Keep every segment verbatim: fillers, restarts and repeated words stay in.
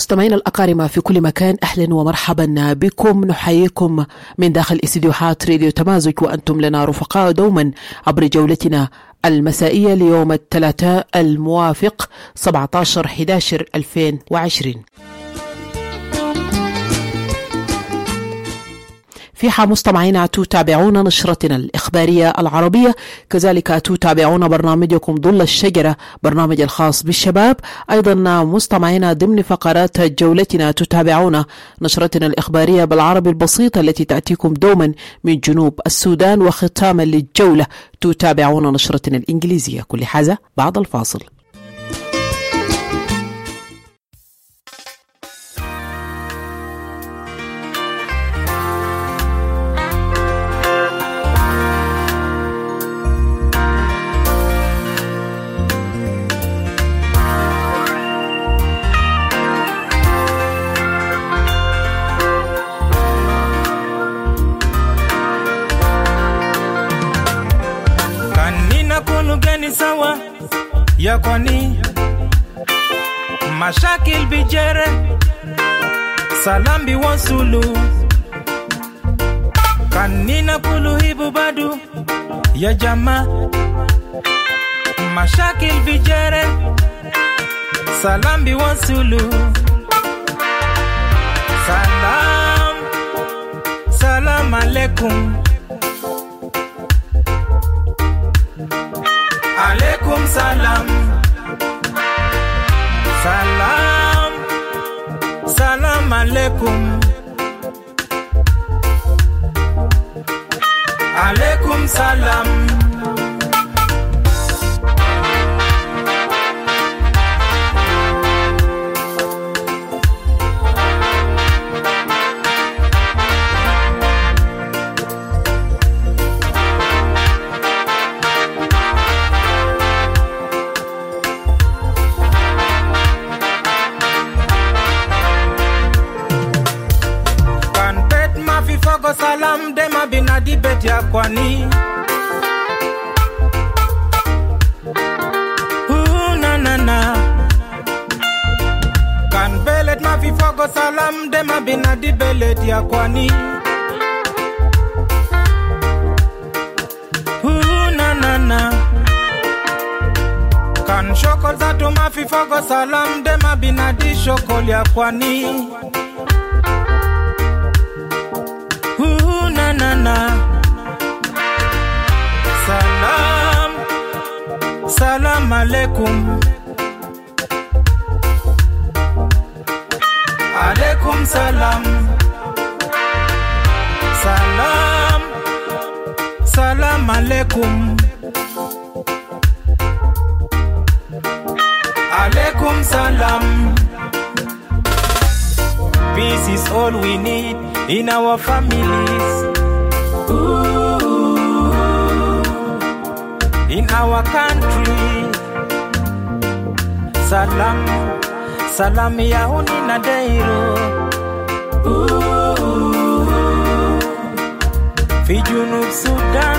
مستمعينا الأكارم في كل مكان، أهلا ومرحبا بكم. نحييكم من داخل استديوهات راديو تمازج، وأنتم لنا رفقاء دوما عبر جولتنا المسائية ليوم الثلاثاء الموافق سبعة عشر أحد عشر ألفين وعشرين. فيها مستمعينا تتابعون نشرتنا الإخبارية العربية، كذلك تتابعون برنامجكم ظل الشجرة، برنامج الخاص بالشباب. أيضا مستمعينا ضمن فقرات جولتنا تتابعون نشرتنا الإخبارية بالعربي البسيط التي تأتيكم دوما من جنوب السودان، وختاما للجولة تتابعون نشرتنا الإنجليزية. كل هذا بعد الفاصل. sawa ya kwani mashakil bijere salambi wasulu kanina kuluhibu badu ya jama mashakil bijere salambi wasulu salam salam alaikum alaikum salam salam salam alaikum alaikum salam salam dema binadi beti ya kwani uh, na na na kan belet ma fi fogo salam dema binadi belet ya kwani uh, na na na kan shokol zato ma fi fogo salam dema binadi shokol ya kwani na na salam salam alaikum alaikum salam salam salam alaikum alaikum salam. Peace is all we need in our families. Ooh, in our country. Salam, salam ya unina deiro. Ooh, fi Junub Sudan.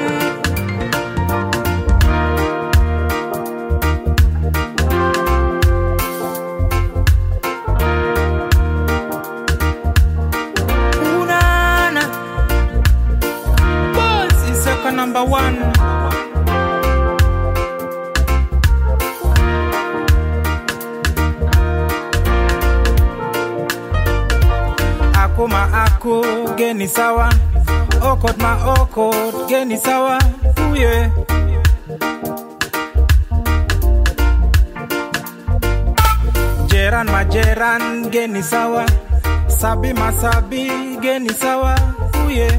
Number one. Ako ma ako geni sawa, okot ma okot geni sawa, uye. Jeran ma jeran geni sawa, sabi ma sabi geni sawa, uye.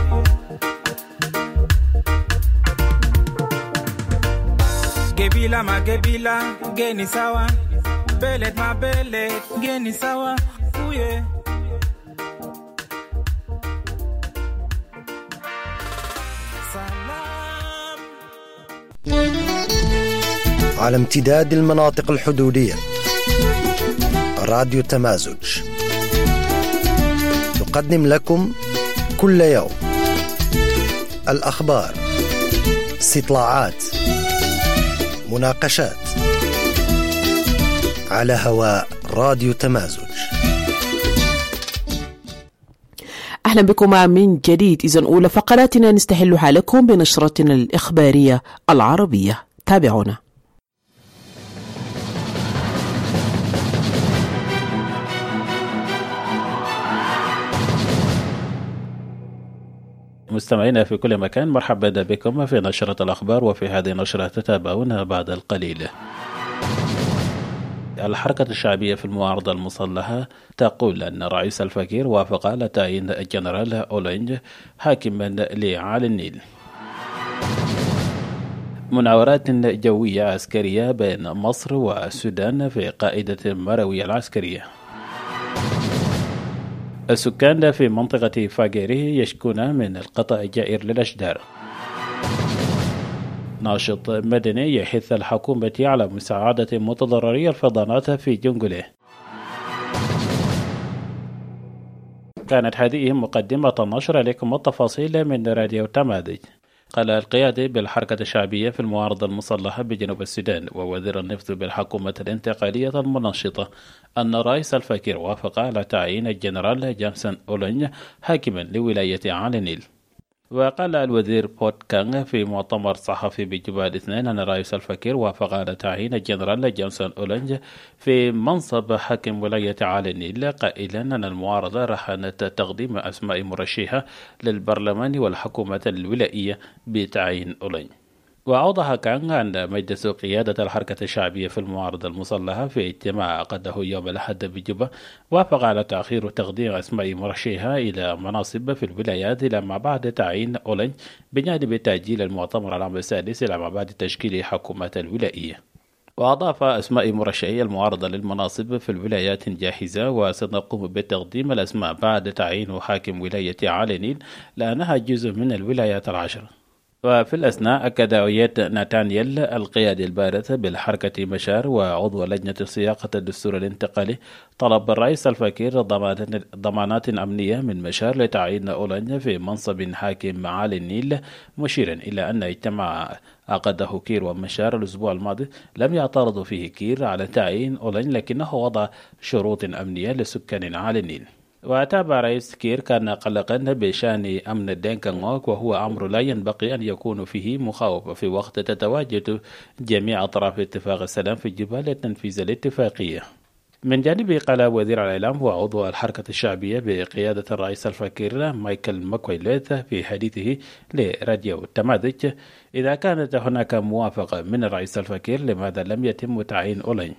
Gebila ma gebila geni sawa, belet ma belet geni sawa, uye. Salam. على امتداد المناطق الحدودية، راديو تمازج تقدم لكم كل يوم الأخبار، استطلاعات، مناقشات على هواء راديو تمازج. أهلا بكم من جديد. إذن أولى فقراتنا نستهلها لكم بنشرتنا الإخبارية العربية. تابعونا. مستمعينا في كل مكان، مرحبا بكم في نشرة الأخبار، وفي هذه النشرة تتابعون بعد القليل. الحركة الشعبية في المعارضة المسلحة تقول أن الرئيس الفكير وافق على تعيين الجنرال أولينج حاكما لعالي النيل. مناورات جوية عسكرية بين مصر والسودان في قاعدة مروي العسكرية. السكان في منطقة فاجيري يشكون من القطع الجائر للأشجار. ناشط مدني يحث الحكومة على مساعدة متضرري الفيضانات في جنجله. كانت هذه مقدمة النشر. لكم التفاصيل من راديو تمازج. قال القيادي بالحركة الشعبية في المعارضة المسلحة بجنوب السودان ووزير النفط بالحكومة الانتقالية المنشطة أن الرئيس الفكير وافق على تعيين الجنرال جيمسون أولينج حاكما لولاية عالي النيل. وقال الوزير بوت كانغ في مؤتمر صحفي بجبال الاثنين أن الرئيس الفكير وافق على تعيين الجنرال جيمسون أولينج في منصب حاكم ولاية عالي النيل، قائلا أن المعارضة رهنت تقديم أسماء مرشحة للبرلمان والحكومة الولائية بتعيين أولينج. وأوضح كانغ أن مجلس قيادة الحركة الشعبية في المعارضة المسلحة في اجتماع عقده يوم الأحد بجوبا وافق على تأخير تقديم أسماء مرشحة إلى مناصب في الولايات إلى ما بعد تعيين أولينج، بجانب تأجيل المؤتمر العام السادس إلى ما بعد تشكيل حكومة الولائية. وأضاف أسماء مرشحي المعارضة للمناصب في الولايات جاهزة، وسنقوم بتقديم الأسماء بعد تعيين حاكم ولاية عالي النيل لأنها جزء من الولايات العشر. وفي الأثناء أكد أويت ناتانييل القيادي البارز بالحركة مشار وعضو لجنة صياغة الدستور الانتقالي طلب الرئيس الفكير ضمانات أمنية من مشار لتعيين أولينج في منصب حاكم عالي النيل، مشيرا إلى أن اجتماع عقده كير ومشار الأسبوع الماضي لم يعترض فيه كير على تعيين أولينج، لكنه وضع شروط أمنية لسكان عالي النيل. وتابع رئيس كير كان قلقا بشأن أمن الدنكنغوك، وهو أمر لا ينبغي أن يكون فيه مخاوف في وقت تتواجد جميع أطراف اتفاق السلام في جبال تنفيذ الاتفاقية. من جانبه قال وزير الإعلام وعضو الحركة الشعبية بقيادة الرئيس الفكير مايكل ماكويليث في حديثه لراديو تمازج: إذا كانت هناك موافقة من الرئيس الفكير لماذا لم يتم تعيين أولينج؟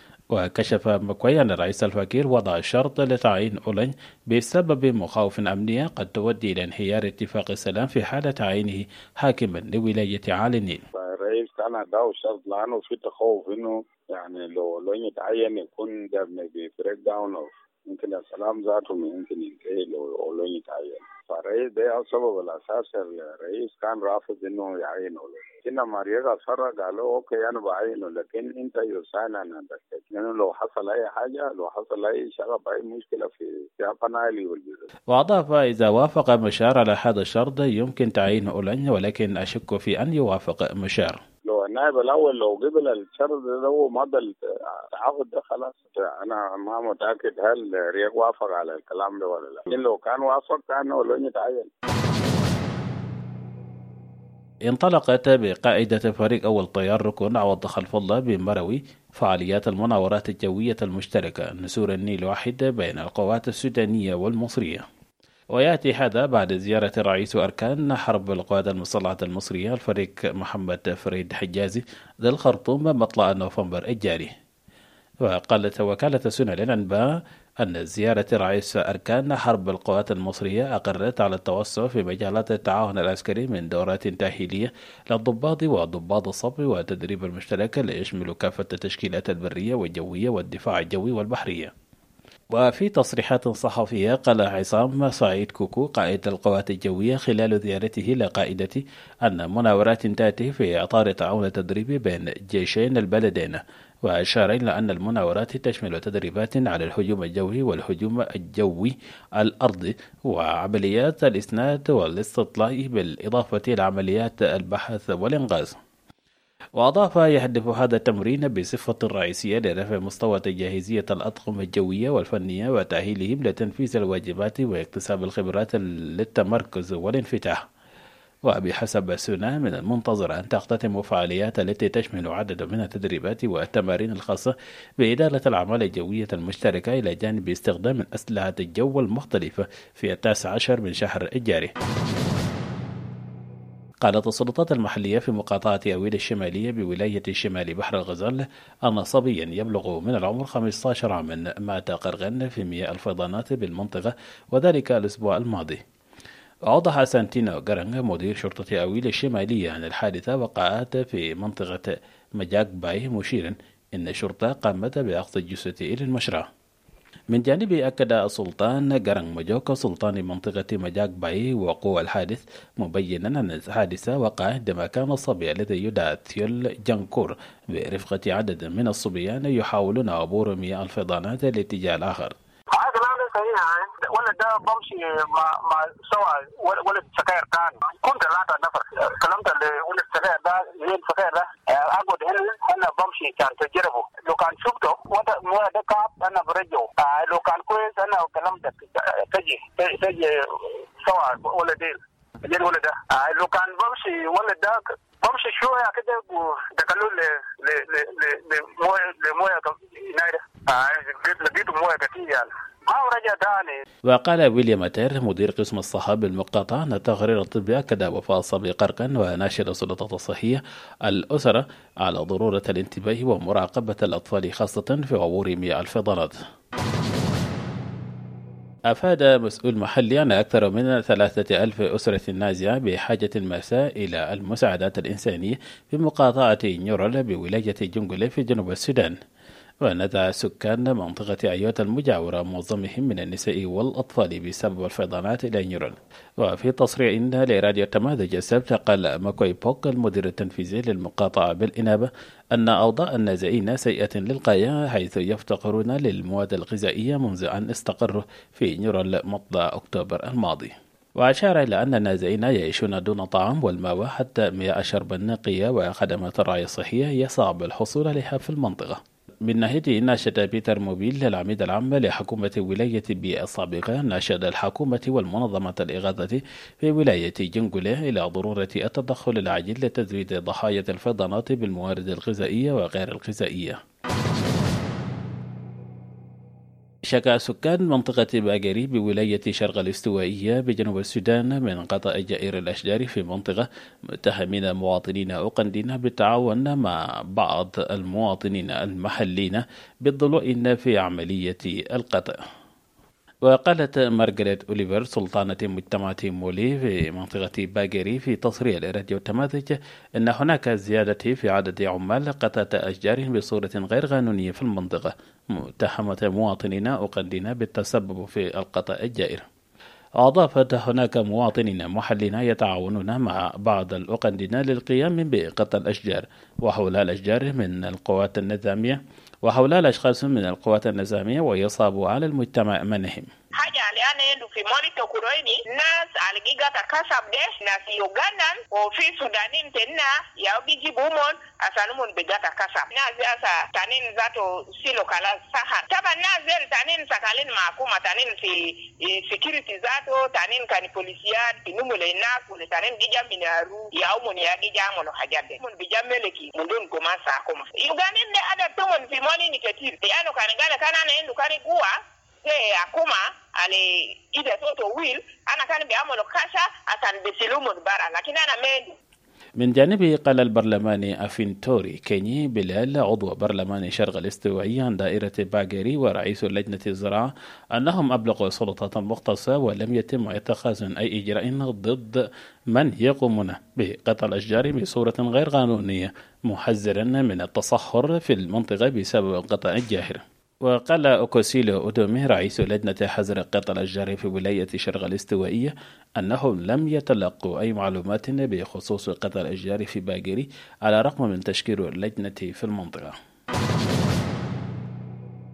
وكشف مكوي أن الرئيس الفكير وضع شرط لتعيين أولينج بسبب مخاوف أمنية قد تؤدي إلى انهيار اتفاق السلام في حال تعيينه حاكما لولاية عالي النيل. الرئيس كان أداه شرط لأنه في تخوف إنه يعني لو أولينج يتعين يكون ده maybe breakdown of يمكن السلام ذاته يمكن ينتهي لو أولينج يتعين. فالرئيس ده السبب الأساسي الرئيس كان رافض إنه يعين أولينج. كنا ماريغا فرق قالوا أوكي أنا بعينه، لكن أنت يسانا عندك لأنه لو حصل أي حاجة لو حصل أي شغب أي مشكلة في في أبنائي والجزء. وأضاف: إذا وافق مشار على هذا الشرط يمكن تعيين أولينج، ولكن أشك في أن يوافق مشار. لو النائب الأول لو قبل الشرط ده هو مضى التعاقد ده خلاص. أنا ما متأكد هل رياض وافق على الكلام ده ولا لا، لكن لو كان وافق كان أولينج يتعين. انطلقت بقاعدة فريق أول طيار ركن عوض خلف الله بمروي فعاليات المناورات الجوية المشتركة نسور النيل واحد بين القوات السودانية والمصرية. ويأتي هذا بعد زيارة رئيس أركان حرب القوات المسلحة المصرية الفريق محمد فريد حجازي للخرطوم مطلع نوفمبر الجاري. وقالت وكالة سنة للأنباء أن زيارة رئيس أركان حرب القوات المصرية أقرت على التوسع في مجالات التعاون العسكري من دورات تأهيلية للضباط وضباط الصف والتدريب المشترك ليشمل كافة التشكيلات البرية والجوية والدفاع الجوي والبحرية. وفي تصريحات صحفية قال عصام سعيد كوكو قائد القوات الجوية خلال زيارته لقائدة أن مناورات تأتي في إطار تعاون تدريبي بين جيشين البلدين، وأشار إلى أن المناورات تشمل تدريبات على الهجوم الجوي والهجوم الجوي الأرضي وعمليات الإسناد والاستطلاع بالإضافة إلى عمليات البحث والإنقاذ. وأضاف يهدف هذا التمرين بصفة رئيسية لرفع مستوى جاهزية الأطقم الجوية والفنية وتأهيلهم لتنفيذ الواجبات واكتساب الخبرات للتمركز والانفتاح. وبحسب سونا من المنتظر أن تختتم فعاليات التي تشمل عدد من التدريبات والتمارين الخاصة بإدارة الأعمال الجوية المشتركة إلى جانب استخدام أسلحة الجو المختلفة في التاسع عشر من شهر الجاري. قالت السلطات المحلية في مقاطعة أويل الشمالية بولاية شمال بحر الغزال أن صبيا يبلغ من العمر خمسة عشر عاما مات غرقا في مياه الفيضانات بالمنطقة، وذلك الأسبوع الماضي. أوضح سانتينو غرانغ مدير شرطة أويل الشمالية عن الحادثة وقعت في منطقة مجاك باي، مشيرا إن الشرطة قامت بأخذ الجثة إلى المشرع. من جانبه أكد السلطان غرانغ مجوك سلطان منطقة مجاك باي وقوع الحادث، مبينا أن الحادثة وقع عندما كان الصبي الذي يدعى ثيول جانكور برفقة عدد من الصبيان يحاولون عبور مياه الفيضانات لاتجاه الآخر. ولد ده بمشي مع مع سوا ولد سكاير كان كنت ثلاثة نفر كلمت ولد سكاير ده لين سكاير ده أقعد هنا أنا بمشي كان تجربه لو كان شفته وده مو ده كاب أنا برجعه لو كان كويس أنا كلمت تجي تجي سوا ولدين جد ولد ده لو كان بمشي ولد ده بمشي شوية كده دخلوا ل ل ل ل لمويه لمويه نايرة لقيته مويه كتير يعني. وقال ويليام تير مدير قسم الصحة بالمقاطعة أن التقرير الطبي أكد وفاة الصبي قرقا، وناشد السلطات الصحية الأسرة على ضرورة الانتباه ومراقبة الأطفال خاصة في عبور مياه الفيضانات. أفاد مسؤول محلي أن أكثر من ثلاثة ألف أسرة نازعة بحاجة ماسة إلى المساعدات الإنسانية في مقاطعة نيورال بولاية جنجولي في جنوب السودان. وندى سكان منطقة أيوت المجاورة معظمهم من النساء والأطفال بسبب الفيضانات إلى نيورال. وفي تصريح لراديو تماذج السبت قال ماكوي بوك المدير التنفيذي للمقاطعة بالإنابة أن أوضاع النازحين سيئة للغاية، حيث يفتقرون للمواد الغذائية منذ أن استقروا في نيورال مطلع أكتوبر الماضي. وأشار إلى أن النازحين يعيشون دون طعام والماء، حتى مياه الشرب النقية وخدمات الرعاية الصحية يصعب الحصول عليها في المنطقة. من ناحيته ناشد بيتر موبيل العميد العام لحكومة ولاية بي السابقة ناشد الحكومة والمنظمة الإغاثة في ولاية جنجولي إلى ضرورة التدخل العاجل لتزويد ضحايا الفيضانات بالموارد الغذائية وغير الغذائية. شكا سكان منطقة باغيري بولاية شرق الاستوائية بجنوب السودان من قطع جائر الأشجار في منطقة، متهمين مواطنين أوغنديين بالتعاون مع بعض المواطنين المحليين بالضلوع في عملية القطع. وقالت مارغريت أوليفر سلطانة مجتمع مولي في منطقة باغيري في تصريح لراديو تماذج أن هناك زيادة في عدد عمال قطعة أشجار بصورة غير قانونية في المنطقة، متهمة مواطنين أوغنديين بالتسبب في القطع الجائر. أضافت هناك مواطنين محليين يتعاونون مع بعض الأوغنديين للقيام بقطع الأشجار وحول الأشجار من القوات النظامية وحول الأشخاص من القوات النظامية ويصاب على المجتمع منهم. حاجة اللي أنا يندو في مولي تكرويني ناس على جيجا تكسب ده ناس يوغانا وفي سودانين تنا يا بيجي بومون أسانمون بيجا تكسب ناس أسا تانين ذاتو سيلو كلا سهر طبعا ناس ذل تانين سكالين معكومة تانين في سيكوريتي ذاتو تانين كان بوليسيات نمو لناس ولتانين جيجا منارو ياومون يا جيجا منو حاجات ده من بيجا ملكي من دون كمان ساكوما يوغانين ده أدا تومن في مولي نكتير يعني كان قال كان أنا يندو كان قوة akuma ale ide toto will ana kan biamolo kasha atan besilumun bara lakini ana mendu. من جانبه قال البرلماني أفينتوري كيني بلال عضو برلمان شرق الاستوائية عن دائرة باغيري ورئيس لجنة الزراعة أنهم أبلغوا سلطات مختصة ولم يتم اتخاذ أي إجراء ضد من يقومون بقطع الأشجار بصورة غير قانونية، محذرا من التصحر في المنطقة بسبب القطع الجاهر. وقال أوكوسيلو أودومي رئيس لجنة حظر قطع الأشجار في ولاية شرق الاستوائية أنهم لم يتلقوا أي معلومات بخصوص قطع الأشجار في باغيري على الرغم من تشكيل اللجنة في المنطقة.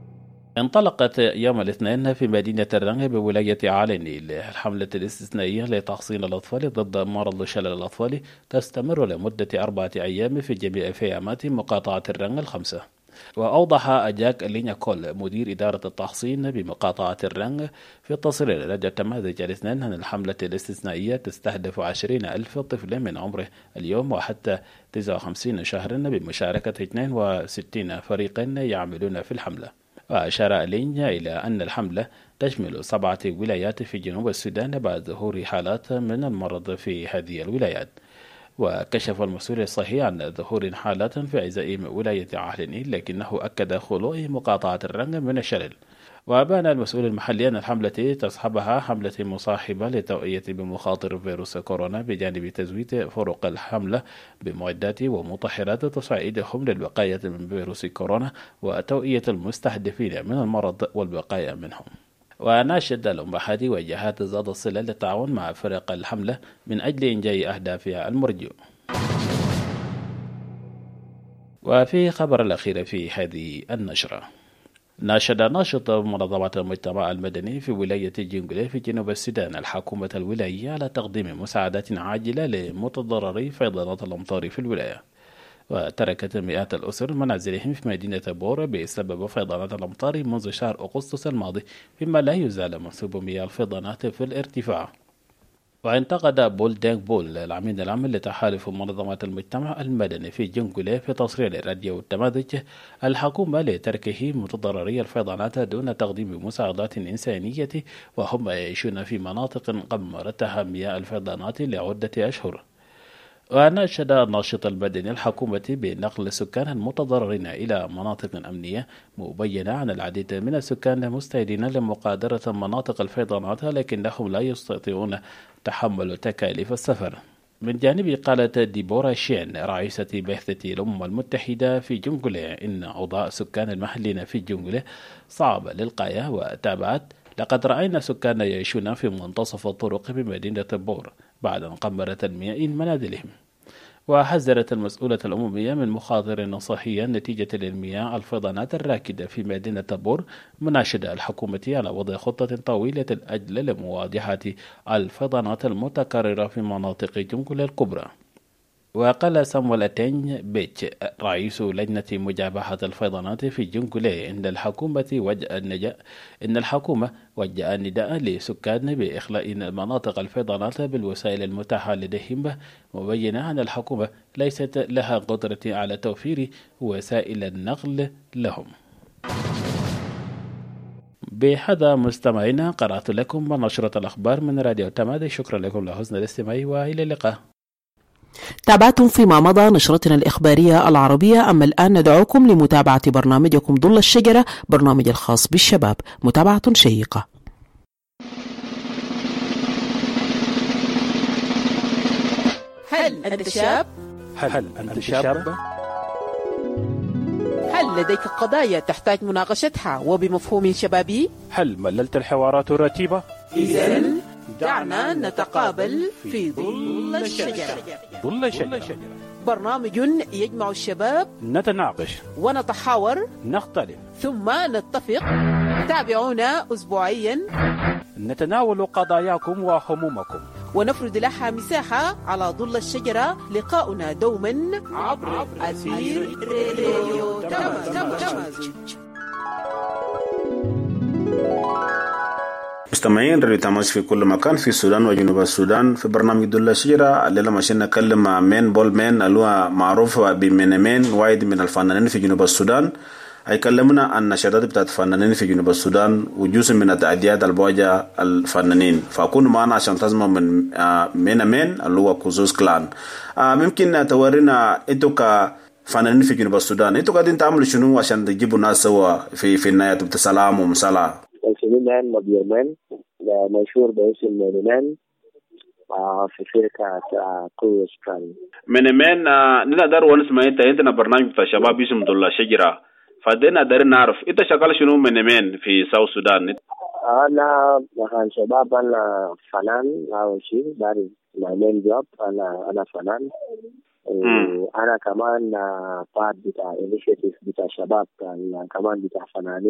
انطلقت يوم الاثنين في مدينة الرنغ بولاية عالي النيل الحملة الاستثنائية لتحصين الأطفال ضد مرض شلل الأطفال تستمر لمدة أربعة أيام في جميع فيامات مقاطعة الرنغ الخمسة. وأوضح أجاك لينيا كول مدير إدارة التحصين بمقاطعة الرنغ في التصريح لدى التماذج الاثنين أن الحملة الاستثنائية تستهدف عشرين ألف طفل من عمر اليوم وحتى تسعة وخمسين شهرا بمشاركة اثنين وستين فريقا يعملون في الحملة. وأشار لينيا إلى أن الحملة تشمل سبعة ولايات في جنوب السودان بعد ظهور حالات من المرض في هذه الولايات. وكشف المسؤول الصحي عن ظهور حالات في عزائم ولاية عهل النيل لكنه أكد خلو مقاطعة الرنغ من الشلل. وأبان المسؤول المحلي أن الحملة تصحبها حملة مصاحبة للتوعية بمخاطر فيروس كورونا بجانب تزويد فرق الحملة بمعدات ومطهرات تساعدهم للوقاية من فيروس كورونا وتوعية المستهدفين من المرض والوقاية منهم. وناشد الأمهات وجهات ذات الصلة للتعاون مع فرق الحملة من أجل إنجاز أهدافها المرجو. وفي خبر الأخير في هذه النشرة، ناشد ناشط منظمة المجتمع المدني في ولاية جنجلي في جنوب السودان الحكومة الولاية على تقديم مساعدات عاجلة لمتضرري فيضانات الأمطار في الولاية. وتركت مئات الأسر منازلهم في مدينة بور بسبب فيضانات الأمطار منذ شهر أغسطس الماضي، فيما لا يزال منسوب مياه الفيضانات في الارتفاع. وانتقد بول دينغ بول العميد العام لتحالف منظمات المجتمع المدني في جنجولي في تصريح للراديو والتماذج الحكومة لتركه متضرري الفيضانات دون تقديم مساعدات إنسانية وهم يعيشون في مناطق قمرتها مياه الفيضانات لعدة أشهر. وناشد الناشط المدني الحكومة بنقل السكان المتضررين إلى مناطق أمنية، مبينة أن العديد من السكان مستعدين لمغادرة مناطق الفيضانات لكنهم لا يستطيعون تحمل تكاليف السفر. من جانب قالت ديبورا شين رئيسة بعثة الأمم المتحدة في جنجولي إن أوضاع سكان المحلين في جنجولي صعبة للغاية، وتابعت لقد رأينا سكان يعيشون في منتصف الطرق بمدينة بور بعد أن قمرت المياه منازلهم. وحذرت المسؤولة الأممية من مخاطر صحية نتيجة للمياه الفيضانات الراكدة في مدينة بور، مناشدة الحكومة على وضع خطة طويلة الأجل لمواجهة الفيضانات المتكررة في مناطق جنجولي الكبرى. وقال سامويل أتين بيتش رئيس لجنة مجابهة الفيضانات في جنجولي إن الحكومة وجه النداء إن الحكومة وجه النداء لسكان بإخلاء مناطق الفيضانات بالوسائل المتاحة لديهم، مبينة أن الحكومة ليست لها قدرة على توفير وسائل النقل لهم. بهذا مستمعينا قرأت لكم نشرة الأخبار من راديو تماذج. شكرا لكم لحسن الاستماع وإلى اللقاء. تابعتم فيما مضى نشرتنا الإخبارية العربية، أما الآن ندعوكم لمتابعة برنامجكم ظل الشجرة، برنامج الخاص بالشباب. متابعة شيقة. هل أنت شاب؟ هل أنت شاب؟ هل لديك قضايا تحتاج مناقشتها وبمفهوم شبابي؟ هل مللت الحوارات الرتيبة؟ إذن دعنا نتقابل في ظل الشجرة. ظل الشجرة برنامج يجمع الشباب، نتناقش ونتحاور، نختلف ثم نتفق. تابعونا أسبوعيا نتناول قضاياكم وهمومكم ونفرد لها مساحة على ظل الشجرة. لقاؤنا دوما عبر أثير راديو تمازج. مستمعين راديو تمازج في كل مكان في السودان وجنوب السودان، في برنامج ظل الشجرة الليلة ماشي نتكلم مع مين بول مين اللي هو معروف بمين مين، واحد من الفنانين في جنوب السودان. هيكلمنا عن نشاطات بتاعت الفنانين في جنوب السودان وجزء من التعديات البواجه الفنانين. فأكونوا معنا عشان تسمعوا من مين مين اللي هو كوزوز كلان. ممكن تورينا انتوا كفنانين في جنوب السودان انتوا قاعدين تعملوا شنو عشان تجيبوا ناس سوا في في النهاية بتسلام ومسالا؟ الفنان مبيومين مشهور باسم مينمان في شركة كوزوز كلان. مينمان نقدر ونسمع انت عندنا برنامج بتاع شباب اسمه ظل الشجرة، فدينا دارين نعرف انت شغال شنو من مين في ساوث السودان؟ انا مكان شباب، انا فنان اول شيء، داري ماي مين جوب، انا انا فنان. انا كمان بارت بتاع انيشيتيف بتاع شباب كمان بتاع فنانين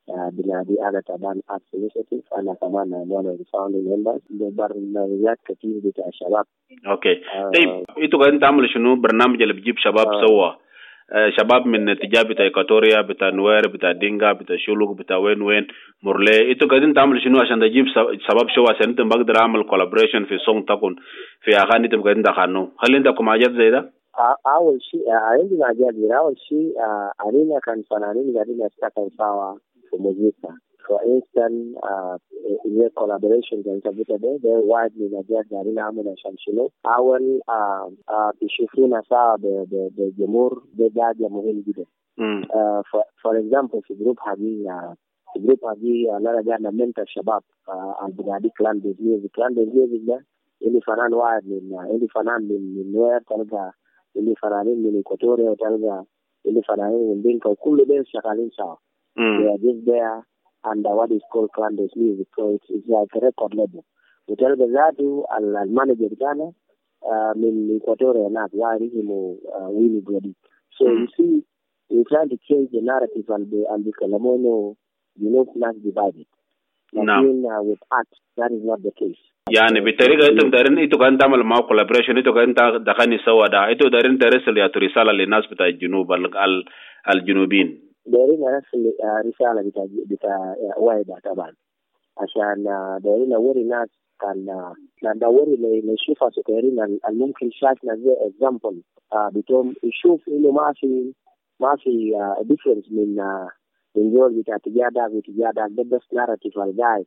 بنادي أنا تبان Arts Initiative. أنا كمان one of the founding members ببرنامجات كتير بتاع الشباب. أوكي. طيب إنتوا قاعدين تعملوا شنو برنامج اللي بيجيب شباب سوا؟ شباب من تجاب بتاع إيكواتوريا بتاع نوير بتاع دينغا بتاع شولوك بتاع وين وين مرلي. إنتوا قاعدين تعملوا شنو عشان تجيب شباب سوا عشان أنتم بقدر أعمل collaboration في song تكون في أغاني أنتم قاعدين تغنوا؟ هل عندكم حاجات زي ده؟ أول شيء عندنا حاجات زي أول شيء علينا كان فنانين قاعدين يشتغلوا سوا في موسيقى. For instance, uh, in your collaboration جنتا بتده ده واحد من الحاجات قاعدين نعمل عشان شنو؟ أول بيشوفونا سوا بجمهور ده حاجة مهم جدا. For for example في جروب هذه في جروب هذه أنا قاعد نمنتر الشباب البنادي كلان بيزنيز كلان بيزنيز ده اللي فنان واحد من اللي فنان من من نوير تلقى اللي فنانين من إيكواتوريا وتلقى اللي فنانين من دينكا وكل ده شغالين سوا. They are just there under what is called clandestine music, so it's, it's like a record label. وتلقى ذاته المانجر بتاعنا من إيكواتوريا هناك واحد اسمه ويني جودي. So you see, we're trying to change the narrative and the and the Kalamono, you know, not divided. Lakin uh, with art, that is not the case. يعني بالطريقة أنتم دارين إنتوا قاعدين تعملوا معه collaboration إنتوا قاعدين تغني سوا ده إنتوا دارين ترسل يا رسالة للناس بتاع الجنوب ال الجنوبيين. دارين نرسل رسالة بتاع بتاع واحدة طبعا عشان دارين نوري الناس كان ندوري نشوفها سكرين الممكن شايفنا زي example بتوم يشوف إنه ما في ما في difference من من جول بتاع تجادة وتجادة ده بس narrative الجاي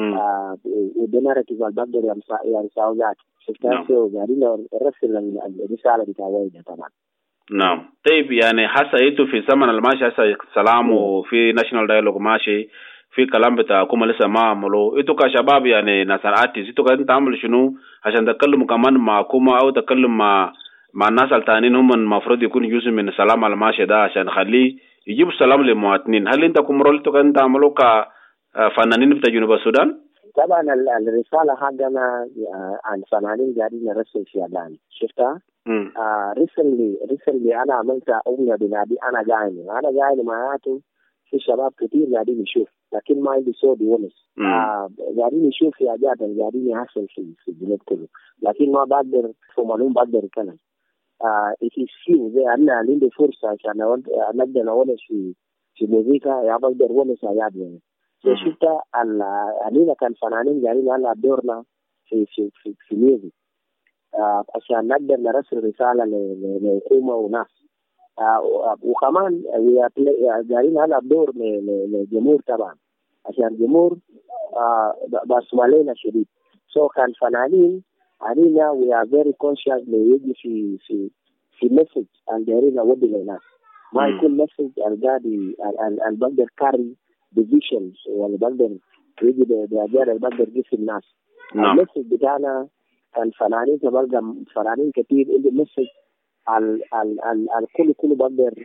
وده narrative البقدر يعني ساوزات شفتها سو قاعدين نرسل الرسالة بتاع واحدة طبعا. نعم. طيب يعني حاسة إنتوا في زمن الماشي حاسة سلام وفي national dialogue ماشي في كلام بتاعكم لسه ما عملوا إنتوا كشباب يعني ناس artists إنتوا قاعدين تعملوا شنو عشان تكلموا كمان معكم أو تكلم مع مع الناس التانيين هم المفروض يكون جزء من السلام الماشي ده عشان نخليه يجيبوا السلام للمواطنين. هل عندكم رول إنتوا قاعدين تعملوا كفنانين بتاع جنوب السودان؟ طبعا الرسالة حقنا عن فنانين قاعدين نرسل في أغاني شفتها؟ آه recently recently أنا عملت أغنية بنادي أنا جايني أنا جايني معناته في شباب كتير قاعدين يشوف لكن ما عندي صوت يونس آه قاعدين يشوف في حاجات قاعدين يحصل في في البلد كله لكن ما بقدر فمالهم بقدر أتكلم. آه it is few زي أنا عندي فرصة عشان نقدر نونس في في موسيقى يا بقدر ونس حاجات يعني. شفتها علينا كان فنانين قاعدين نلعب دورنا في في في في ميوزك آه عشان نقدر نرسل رسالة للحكومة وناس آه وكمان قاعدين نلعب دور للجمهور طبعا عشان الجمهور آه بسمع لنا شديد. so كان فنانين علينا we are very conscious ليجي في في في message الدارين نودي للناس ما يكون message القاعد البقدر كاري the visions ولا بقدر يجي بأجار البقدر جيس الناس. المسج بتاعنا الفنانين تبقى فنانين كتير اللي مسج ال ال ال الكل كله بقدر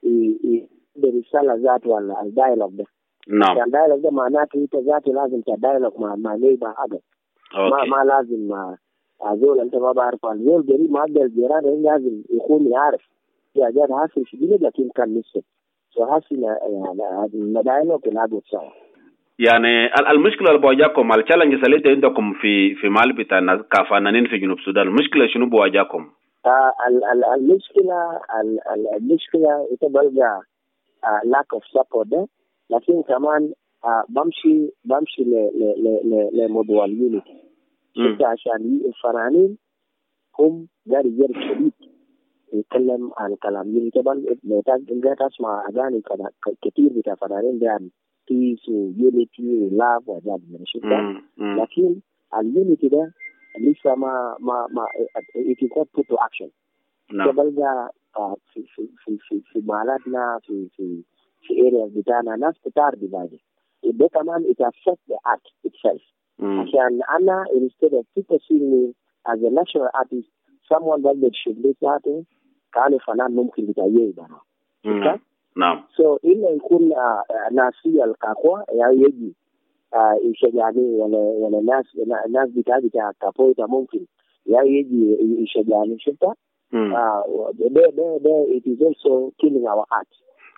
برسالة ذات ولا الدايلوج ده. نعم. الدايلوج ده معناته أنت ذاته لازم تدايلوج مع مع نيبة هذا. ما ما لازم مع أزول أنت ما بعرف أزول بري ما أقدر جيران لازم يكون يعرف في أجار حاصل في بلد لكن كان مسج. وحاصل يعني الدايلوج العدو سوا. يعني المشكلة اللي بواجهكم التشالنجز اللي عندكم في في مال بتاعنا كفنانين في جنوب السودان المشكلة شنو بواجهكم؟ آه المشكلة المشكلة تبقى lack of support ده لكن كمان آه بمشي بمشي ل ل ل لموضوع اليونيتي حتى عشان الفنانين هم داري جري شديد يتكلم عن كلام يونيتي طبعا انت تسمع أغاني كتير بتاع فنانين ده peace وunity ولove وجاب من الشيء لكن الunity ده لسه ما ما ما it is not put to action. تبقى في في في في في مالاتنا في في في areas بتاعنا ناس كتار divided. ده كمان it affects the art itself. عشان أنا instead of people seeing me as a natural artist someone that should be ذاته كان فنان ممكن بتاعيه بنا. نعم. so إلا يكون ناسي الكاكوا يا يجي يشجعني ولا ولا ناس ناس بتاع بتاع كاكوا ممكن يا يجي يشجعني شفتها. ده ده ده it is also killing our art.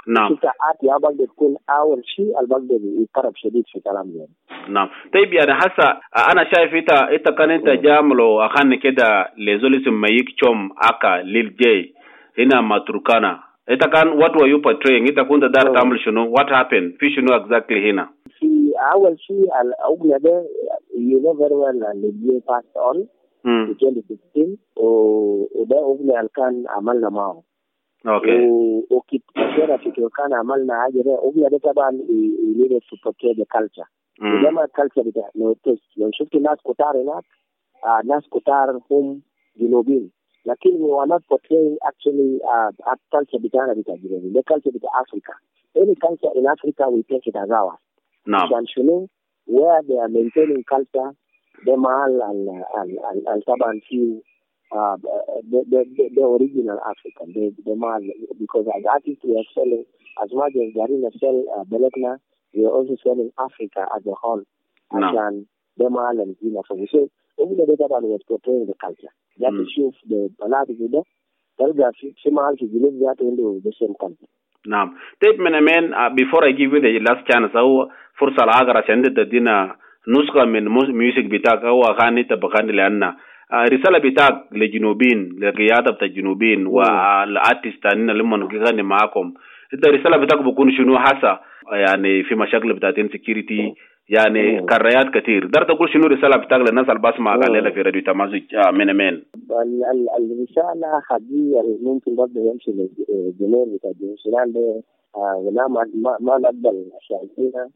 نعم ساعات يا بقدر تكون أول شيء البقدر يقرب شديد في كلام يعني. نعم طيب يعني حسا أنا شايف إنت إنت كان إنت جاملو أخاني كده لزول اسم مايك توم أكا ليل جي هنا ما تركانا إنت كان what were you portraying إنت كنت دار تعمل شنو what happened في شنو exactly هنا في أول شيء الأغنية ده you know very well اللي جي passed on في twenty sixteen وده أغنية اللي كان عملنا معه اوكي وكيف كثيرا في كان عملنا حاجه ده أغنية ده طبعا يليد في portray the culture لما الكالتشر بتاع لو لو شفت ناس كتار هناك آه ناس كتار هم جنوبيين لكن هو not portraying actually uh, culture بتاعنا بتاع جنوبيين ده culture بتاع أفريقيا any culture in Africa we take it as ours نعم عشان شنو where they are maintaining culture ده محل ال ال ال طبعا في uh, the, the, the, the original African the, the محل because as artists we are selling as much as Garina sell uh, بلدنا we are also selling Africa as a whole. عشان ده محل الزينة فبسو ومن ده طبعا was portraying the culture ده تشوف the بلاد كده تلقى في في محل في جنوب ذاته عنده the same culture. نعم طيب من أمين before I give you the last chance أو فرصة العاقرة عشان تدينا نسخة من ميوزك بتاعك أو أغاني تبغاني لأن رسالة بتاعك للجنوبين للقيادة بتاع الجنوبين والارتست اللي لما نغني معاكم انت الرسالة بتاعك بكون شنو حاسة يعني في مشاكل بتاعت انسكيورتي يعني كريات كتير دار تقول شنو الرسالة بتاعك للناس اللي بسمع عليها في راديو تمازج من أمين الرسالة حقيقية ممكن برضه يمشي للجمهور بتاع السودان ده ولا ما ما نقبل شايفينها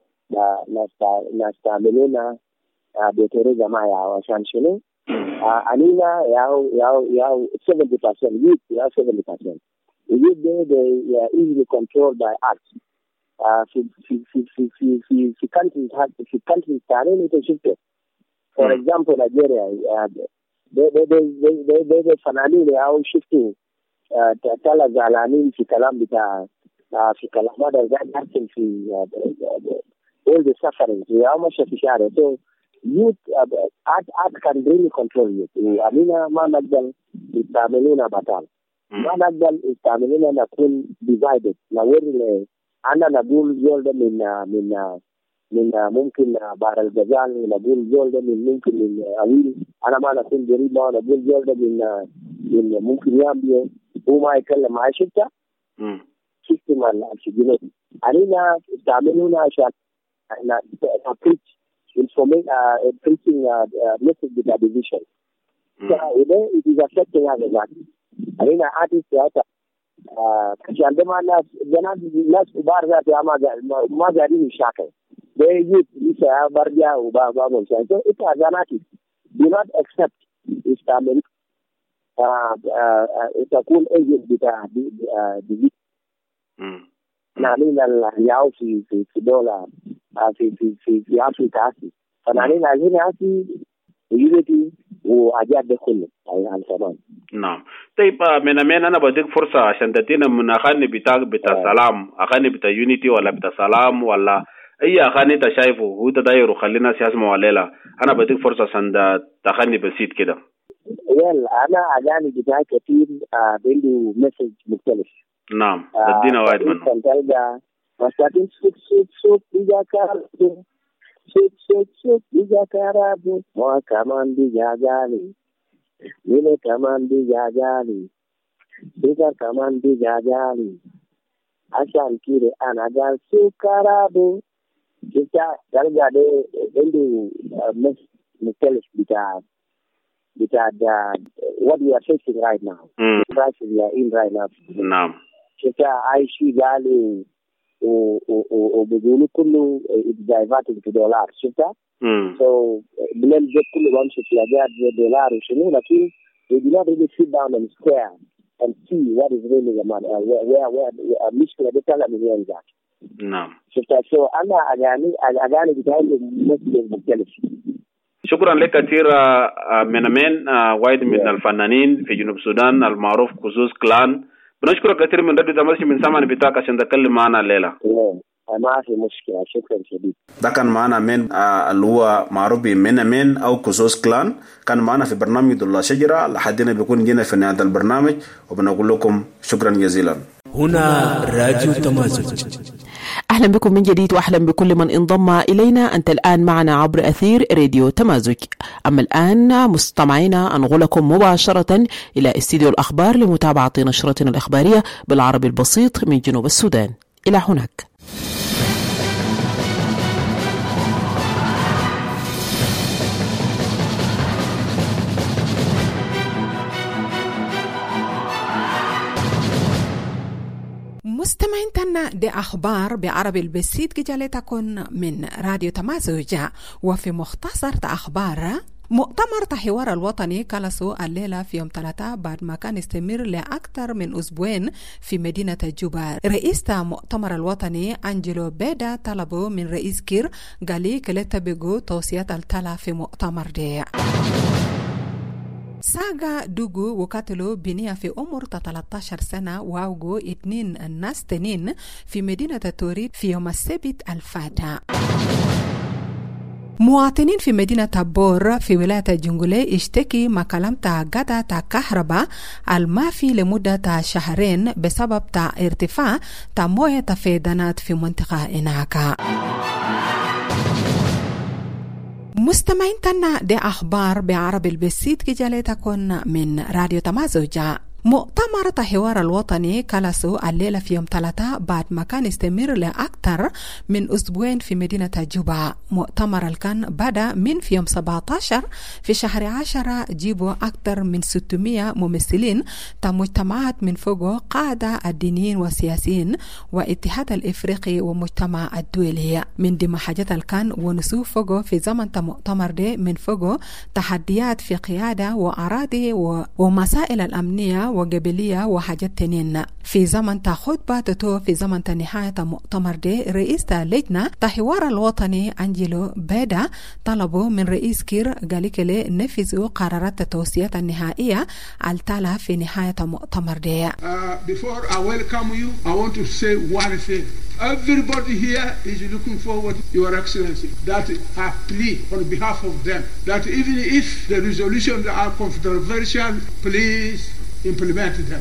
نستعملونا بطريقة معينة عشان شنو علينا ياو ياو ياو seventy percent youth ياو seventy percent youth they they are easily controlled by arts في في في في في في في countries في countries تانيين يتشوفوا for example Nigeria they they they they they they فنانين ياو شفتوا تلا زعلانين في كلام بتاع في كلام هذا زي لكن في all the sufferings ياو مش في شارع so youth uh, art art can really control youth. Amina ما نقدر يستعملونا بطال. ما نقدر يستعملونا نكون divided. نقول أنا نقول زول ده من من من ممكن بار الجزال نقول زول ده من ممكن من أويل أنا ما نكون جريمة نقول زول ده من من ممكن يامبيو هو ما يتكلم معي شفته. سيستم الشجنة. أمينا يستعملونا عشان نا preach information, uh, preaching uh, uh, message with a division. Mm. So, you know, it is affecting us a lot. I mean, artists, uh, عندما الناس جنا الناس كبار ذات ما ما قاعدين يشاكل. They use this برجع وبابا ممكن. So, it is an artist. Do not accept Islam. Uh, uh, تكون agent بتاع division. نعمل الياو في في في دولة في في في في أفريقيا أسي فنعمل هنا أسي يجي وأجاد ده كله يعني تمام. نعم. طيب من أمين أنا بديك فرصة عشان تدينا من أغاني بتاع بتاع سلام أغاني بتاع يونيتي ولا بتاع سلام ولا أي أغاني أنت شايفه هو تداير وخلينا سياسموا عليها أنا بديك فرصة عشان تغني بسيط كده. well أنا أغاني بتاعي كتير بيلو مسج مختلف. نعم تدينا واحد منه. تلقى مساكين سوق سوق سوق بيجا كاربو سوق سوق سوق بيجا كاربو ما كمان بيجا جالي مين كمان بيجا جالي بيجا كمان بيجا جالي عشان كده أنا قال سوق كاربو كذا تلقى ده عنده مس مختلف بتاع بتاع what we are facing right now. The crisis we are in right now. نعم. كذا عايشي قالوا وبيقولوا كله diverted في دولار شفتها so بلاد جت كله بمشي في لجات زي دولار وشنو لكن they do not really sit down and square and see what is really the money uh, where where where المشكلة دي طلع من وين جات نعم شفتها so أنا أغاني أغاني بتاعي مسلم مختلف. شكرا لك كثير من أمين واحد من الفنانين في جنوب السودان المعروف خصوص كلان بنشكرك كثير من راديو تمازج من سامعني بتاعك عشان تتكلم معنا الليلة. ما في مشكلة شكرا شديد. ده كان معنا من اللي هو معروف بمن أمين أو كوزوس كلان كان معنا في برنامج ضل الشجرة لحدنا بيكون جينا في نهاية البرنامج وبنقول لكم شكرا جزيلا. هنا راديو تمازج. أهلا بكم من جديد وأهلا بكل من انضم إلينا. أنت الآن معنا عبر أثير راديو تمازج. أما الآن مستمعينا أنقلكم مباشرة إلى استديو الأخبار لمتابعة نشرتنا الإخبارية بالعربي البسيط من جنوب السودان. إلى هناك. مستمعين تنا دي أخبار بعربي البسيط جالتكن من راديو تمازج. وفي مختصر أخبار مؤتمر الحوار الوطني كالسو الليلة في يوم ثلاثة بعد ما كان يستمر لأكثر من أسبوعين في مدينة جوبا. رئيس المؤتمر الوطني أنجلو بيدا طلبوا من رئيس كير قالي كلتا بيقو توصيات التلا في مؤتمر دي. ساقا دوغو وقتلوا بنية في عمر ثلاثة عشر سنة واوغو اثنين الناس تنين في مدينة توريد في يوم السبت الفاتح. مواطنين في مدينة بور في ولاية الجنجولي اشتكي مكالمة قطع كهرباء المافي لمدة شهرين بسبب ارتفاع موية فيضانات في منطقة هناك. مستمعين تنا دي أخبار بعربي البسيط كجالتكن من راديو تمازج. مؤتمر الحوار الوطني كالسو الليلة في يوم ثلاثة بعد ما كان يستمر لأكثر من أسبوعين في مدينة جوبا. مؤتمر الكان بدأ من في يوم سبعة عشر في شهر عشرة جيبوا أكثر من ستمائة ممثلين مجتمعات من فوق قادة الدينيين والسياسيين واتحاد الإفريقي ومجتمع الدولي من دي حاجات الكان ونسو فوق في زمن مؤتمر دي من فوق تحديات في قيادة وأراضي ومسائل الأمنية وقبلية وحاجات تنين. في زمن خطبة تتو في زمن نهاية مؤتمر دي رئيس اللجنة الحوار الوطني أنجلو بيدا طلبوا من رئيس كير قالك لي نفذوا قرارات التوصيات النهائية التالة في نهاية مؤتمر دي. uh, Before I welcome you, I want to say one thing. Everybody here is looking forward, Your Excellency, that I plead on behalf of them that even if the resolutions are controversial, please implement them.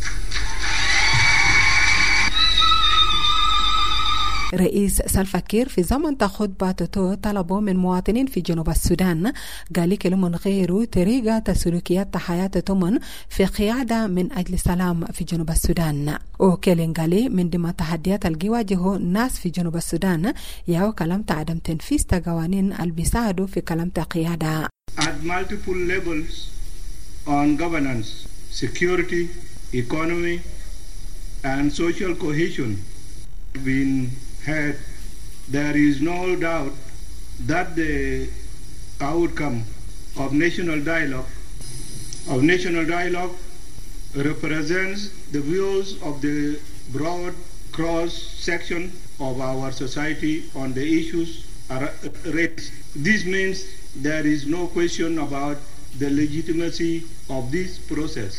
رئيس سلفا كير في زمن خطبته طلبوا من مواطنين في جنوب السودان قال لهم غيروا طريقة سلوكيات حياتهم في قيادة من أجل السلام في جنوب السودان. وكيلين قالي من ضمن التحديات اللي يواجهوا الناس في جنوب السودان ياو كلام عدم تنفيذ قوانين اللي بيساعدوا في كلام قيادة. At multiple levels on governance, security, economy, and social cohesion been had. There is no doubt that the outcome of national dialogue of national dialogue represents the views of the broad cross section of our society on the issues raised. This means there is no question about the legitimacy of this process.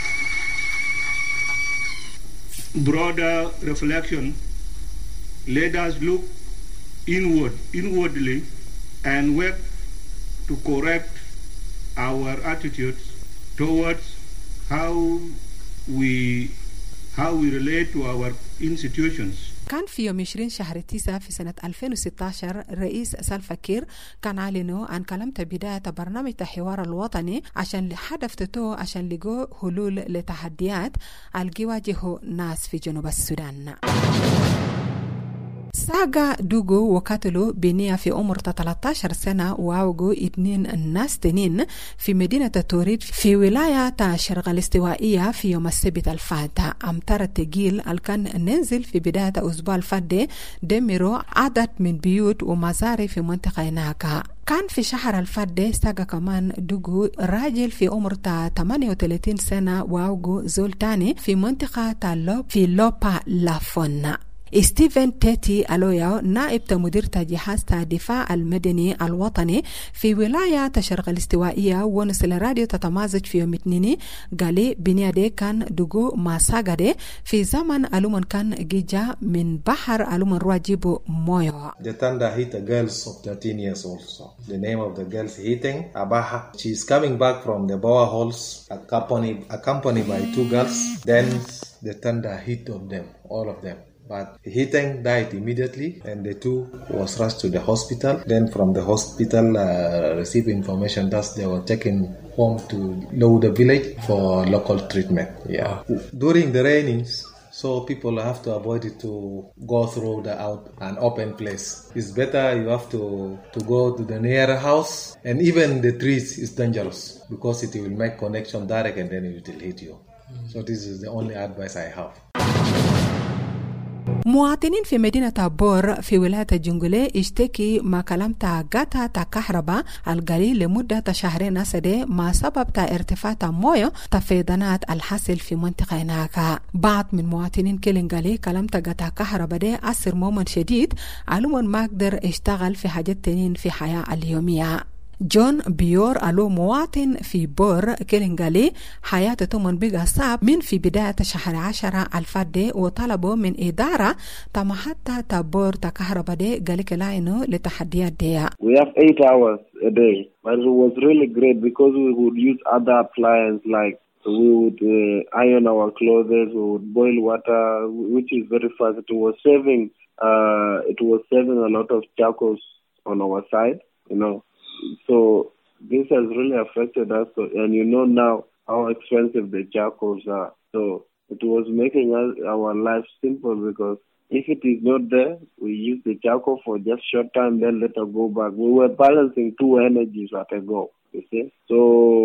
Broader reflection let us look inward, inwardly and work to correct our attitudes towards how we how we relate to our institutions. كان في يوم عشرين شهر تسعة في سنة ألفين وستة عشر رئيس سلفا كير كان أعلنوا عن كلمة بداية برنامج الحوار الوطني عشان لحدف تتو عشان لقوا حلول لتحديات اللي يواجهوا ناس في جنوب السودان. ساقا دوغو وقتلوا بنية في عمر ثلاثة عشر سنة واوغو اثنين الناس تنين في مدينة توريد في ولاية الشرق الاستوائية في يوم السبت الفاتح. أمطار الثقيل الكان ننزل في بداية أسبوع الفاتح دمروا عدد من بيوت ومزارع في منطقة هناك. كان في شهر الفاتح ساقا كمان دوغو راجل في عمر ثمانية وثلاثين سنة واوغو زول تاني في منطقة تالوب في لوبا لافون. ستيفن تيتي ألويا نائب مدير جهاز الدفاع المدني الوطني في ولاية الشرق الاستوائية ونسل راديو تتمازج في يوم اثنين قالي بنيادي كان دوغو ما ساقدي في زمن ألومن كان جيجا من بحر ألومن رواجيبو مويو. The thunder hit a girl of thirteen years old. The name of the girl hitting Abaha. She is coming back from the boreholes accompanied, accompanied by two girls. Then the thunder hit on them, all of them. But he tank died immediately, and the two was rushed to the hospital. Then from the hospital, uh, received information that they were taken home to Louda village for local treatment. Yeah. During the rainings, so people have to avoid it to go through the out an open place. It's better you have to, to go to the nearer house, and even the trees is dangerous because it will make connection direct and then it will hit you. Mm. So this is the only advice I have. مواطنين في مدينة بور في ولاية الجنجلة اشتكي ما كلمتا قطع تا كهرباء القليل لمدة شهرين سدي ما سبب تا ارتفاع مويه تفيضانات الحاصل في منطقة هناك. بعض من مواطنين كلنقالي كلمتا قطع كهرباء دي أثر مومن شديد علوم ما قدر اشتغل في حاجات تنين في حياة اليومية. جون بيور ألو مواطن في بور كلنغالي حياته تمن بيغا صعب من في بداية شهر عشرة الفادي وطلبوا من إدارة تما حتى تبور تكهرباء دي قالك لاينو لتحديات دي. We have eight hours a day, but it was really great because we would use other appliances like we would uh, iron our clothes, we would boil water, which is very fast. It was saving, uh, it was saving a lot of charcoals on our side, you know. So this has really affected us, so, and you know now how expensive the charcoals are. So it was making us, our life simple because if it is not there, we use the charcoal for just short time, then later go back. We were balancing two energies at a go, you see. So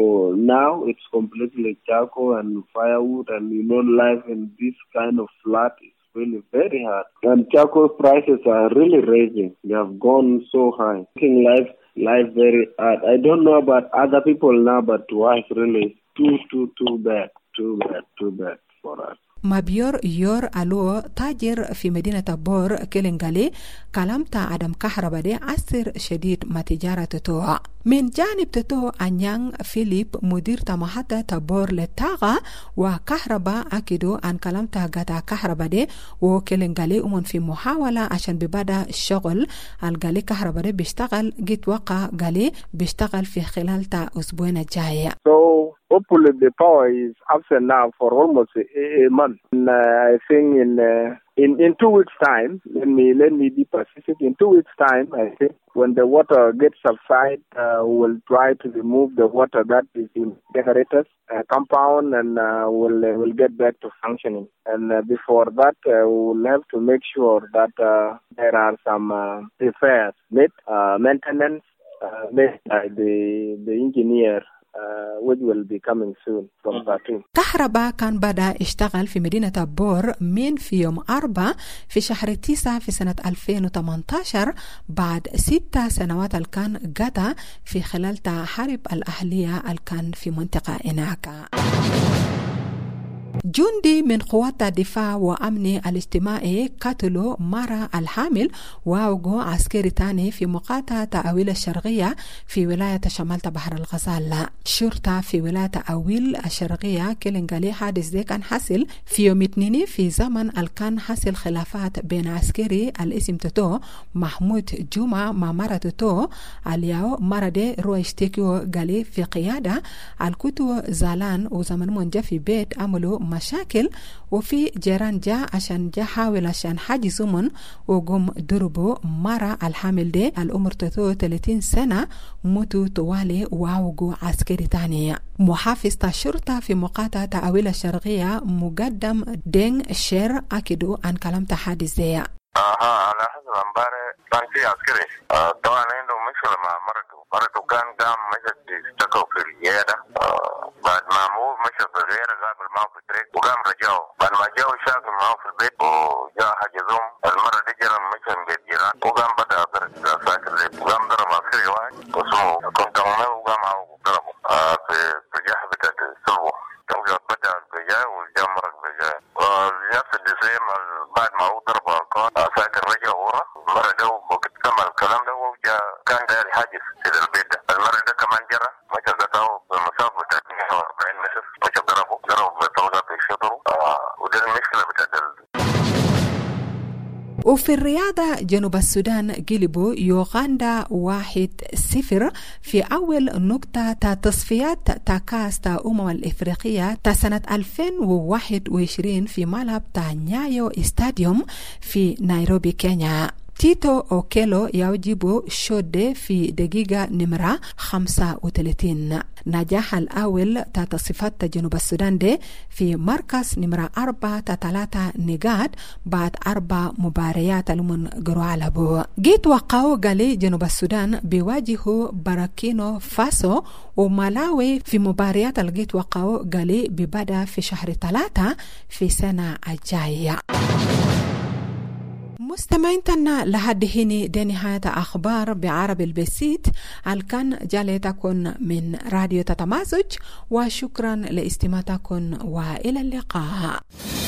now it's completely charcoal and firewood, and you know life in this kind of flat is really very hard. And charcoal prices are really raising. They have gone so high, making life life very hard. I don't know about other people now, but to us really too, too, too bad, too bad, too bad for us. مابيور يور ألو تاجر في مدينة بور كلنغالي كلامتا عدم كهرباء دي أثر شديد ما تجارة توها. من جانب تتو أنيان فيليب مدير تمحطة تبور للطاقة وكهرباء أكيدو أن كلامتا غدا كهرباء دي وكلنغالي أمون في محاولة عشان ببدا الشغل الغالي كهرباء دي بيشتغل جيت وقع غالي بيشتغل في خلال تا أسبوعين الجاية. So hopefully the power is absent now for almost a, a month. And, uh, I think in, uh, in in two weeks' time, let me let me be specific. In two weeks' time, I think when the water gets subside, uh, we'll try to remove the water that is in generators uh, compound, and uh, we'll uh, we'll get back to functioning. And uh, before that, uh, we'll have to make sure that uh, there are some uh, repairs made, uh, maintenance uh, made by the the engineer. Uh, which will be coming soon from Batum. كهرباء كان بدأ اشتغل في مدينة بور من في يوم أربعة في شهر تسعة في سنة ألفين وثمانية عشر بعد ستة سنوات الكان قطع في خلال حرب الأهلية الكان في منطقة هناك. جندي من قوات الدفاع وأمن الاجتماعي قتلوا مرة الحامل ووقعوا عسكري تاني في مقاطعة تأويل الشرقية في ولاية شمال بحر الغزال. شرطة في ولاية تأويل الشرقية كلنقالي حادث دي كان حصل في يوم اثنين في زمن الكان حصل خلافات بين عسكري الاسم تتو محمود جمعة مع مرة تتو الياو مرة دي رو اشتكيو قالي في قيادة الكتو زالان وزمن منجا في بيت عملوا مشاكل وفي جيران جا عشان جا حاول عشان حاجزوا من وقوم ضربوا مرة الحامل دي الأمر تتو ثلاثين سنة موتوا طوالي ووقوا عسكري تانية. محافظ الشرطة في مقاطعة تأويل الشرقية مقدم دين شير أكدوا عن كلام تحادث دي. اها على حسب امبارح كان في عسكري آه طبعا عنده مشكله مع مرته مرته كان قام مشى اشتكوا في العياده آه بعد ما هو مشى في غيره قابل معه في الطريق وقام رجعه بعد ما جاء شاكل معه في البيت وجاء حجزهم المره دي جرى مشى من بيت جيران وقام بدا ساكن وقام ضرب عسكري واحد واسمه كنت معه وقام معه ضربه آه في الجاحه بتاعت السلوه توجد بدا الجاي وجاء مرق الجاي ونفس الدسيم بعد ما هو ضربه ساكن رجع ورا المرة ده وقت كمل الكلام ده وجاء كان داير حاجز في البيت ده المرة ده كمان جرى مشى قطعه بمسافة بتاعت مئة وأربعين متر مشى ضربه ضربه بطلقات في شطره آه وده المشكلة بتاعت وفي الرياضة جنوب السودان قلبوا يوغندا واحد صفر في أول نقطة تا تصفيات تا كاس تا أمم الإفريقية تا سنة ألفين وواحد وعشرين في ملعب تا نيايو استاديوم في نيروبي كينيا. تيتو أوكيلو يوجب شود في دقيقة نمرة خمسة وثلاثين. نجاح الأول تصفيات جنوب السودان دي في مركز نمرة أربعة ثلاثة نقاط بعد أربع مباريات لمن قروالبو. جيت وقعوا قالي جنوب السودان بيواجهوا باراكينو فاسو ومالاوي في مباريات الجيت وقعوا قالي ببدأ في شهر ثلاثة في سنة الجاية. مستمعين تنا لحد هنا دي نهاية أخبار بعربي البسيط الكان جالتكم من راديو تتمازج وشكرا لاستماعتكم وإلى اللقاء.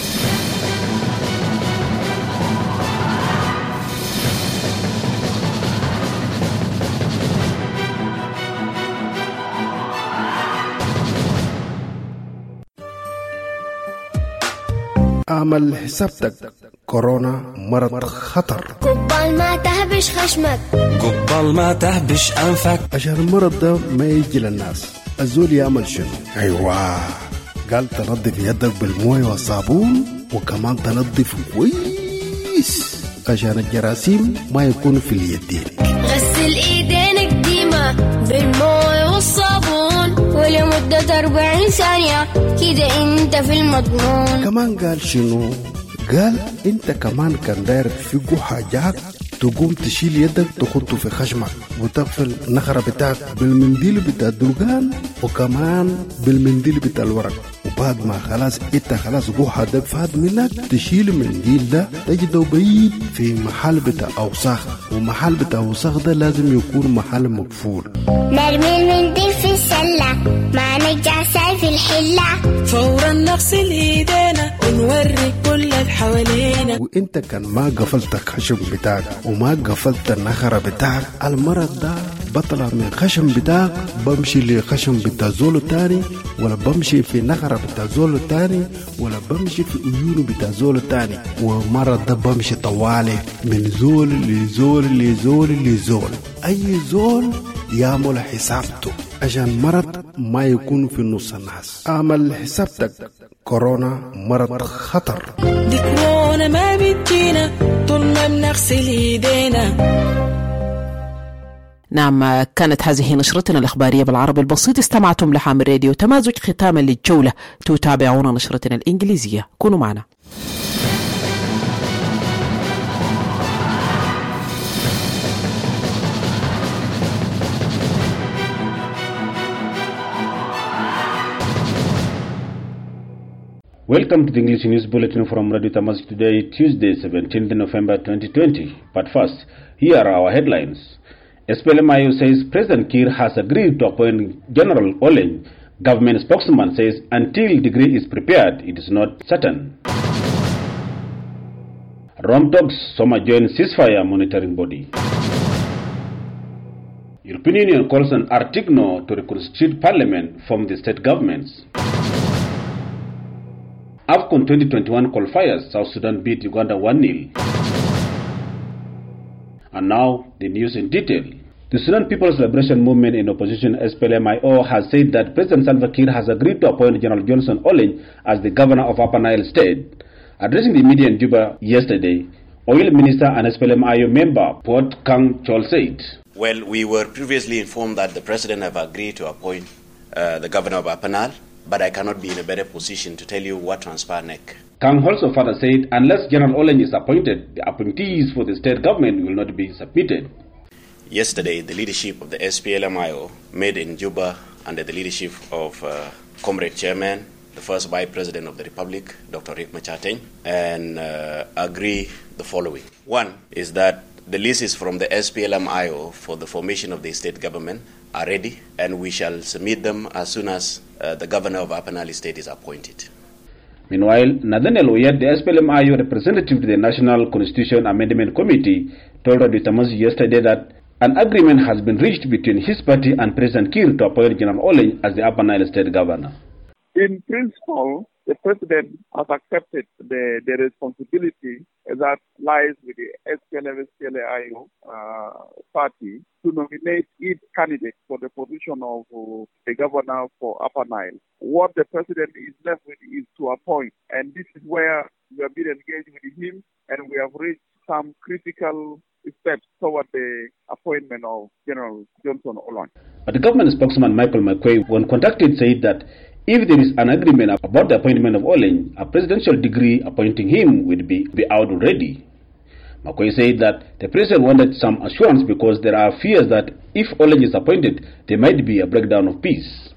اعمل حسابتك، كورونا مرض خطر. قبل ما تهبش خشمك، قبل ما تهبش أنفك، عشان المرض ده ما يجي للناس. الزول يعمل شنو؟ ايوه قال تنظف يدك بالمويه والصابون، وكمان تنظف كويس عشان الجراثيم ما يكون في اليدين. غسل ايدينك ديما بالمويه والصابون ولمدة أربعين ثانية، كده انت في المضمون. كمان قال شنو؟ قال انت كمان كان داير تفقوا حاجات، تقوم تشيل يدك تخطه في خشمك وتقفل النخرة بتاعك بالمنديل بتاع الدرقان وكمان بالمنديل بتاع الورق. وبعد ما خلاص انت خلاص قوحة ده فاد منك، تشيل المنديل ده تجده بعيد في محل بتاع اوساخ، ومحل بتاع اوساخ ده لازم يكون محل مقفول. نرمي المنديل في السلة مع نجاسة في الحلة، فورا نغسل ايدينا ونوري كل اللي حوالينا. وانت كان ما قفلت خشم بتاعك وما قفلت النخرة بتاعك، المرض ده بطلع من خشم بتاعك بمشي لخشم بتاع زول تاني، ولا بمشي في نخرة بتاع زول تاني، ولا بمشي في عيونه بتاع زول تاني. والمرض ده بمشي طوالي من زول لزول لزول لزول. اي زول يعمل حسابته عشان مرض ما يكون في نص الناس. اعمل حسابتك، كورونا مرض خطر. دي كورونا ما بتجينا طول ما بنغسل ايدينا. نعم، كانت هذه نشرتنا الإخبارية بالعربي البسيط. استمعتم لها من راديو تمازج. ختاما للجولة تتابعون نشرتنا الإنجليزية. كونوا معنا. Welcome to the English News Bulletin from Radio Tamazik today, Tuesday, seventeenth November twenty twenty. But first, here are our headlines. S P L M I O says President Kiir has agreed to appoint General Oleng. Government spokesman says until degree is prepared, it is not certain. Rome talks, Soma joins ceasefire monitoring body. European Union calls on Artigno to reconstitute parliament from the state governments. AFCON twenty twenty-one qualifiers, South Sudan beat Uganda one nil. And now, the news in detail. The Sudan People's Liberation Movement in opposition, S P L M I O, has said that President Salva Kiir has agreed to appoint General Johnson Oleng as the governor of Upper Nile State. Addressing the media in Juba yesterday, Oil Minister and S P L M I O member Port Kang Chol said, well, we were previously informed that the President have agreed to appoint uh, the governor of Upper Nile, but I cannot be in a better position to tell you what transpired next. Kang also further said, unless General Oleng is appointed, the appointees for the state government will not be submitted. Yesterday, the leadership of the S P L M I O met in Juba under the leadership of uh, Comrade Chairman, the first Vice President of the Republic, Doctor Riek Machar, and uh, agree the following. One is that the lists from the S P L M I O for the formation of the state government are ready, and we shall submit them as soon as uh, the governor of Upper Nile State is appointed. Meanwhile, Nathaniel Oyed, the S P L M I O representative to the National Constitution Amendment Committee, told Radio Tamazi yesterday that an agreement has been reached between his party and President Kiir to appoint General Oleng as the Upper Nile State governor. In principle, the President has accepted the, the responsibility that lies with the S P L M S P L A I O uh, party to nominate its candidate for the position of uh, the governor for Upper Nile. What the president is left with is to appoint, and this is where we have been engaged with him, and we have reached some critical steps toward the appointment of General Johnson Olony. But the government spokesman Michael McQuay, when contacted, said that if there is an agreement about the appointment of Oleny, a presidential decree appointing him will be, be out already. McQuay said that the president wanted some assurance because there are fears that if Oleny is appointed, there might be a breakdown of peace.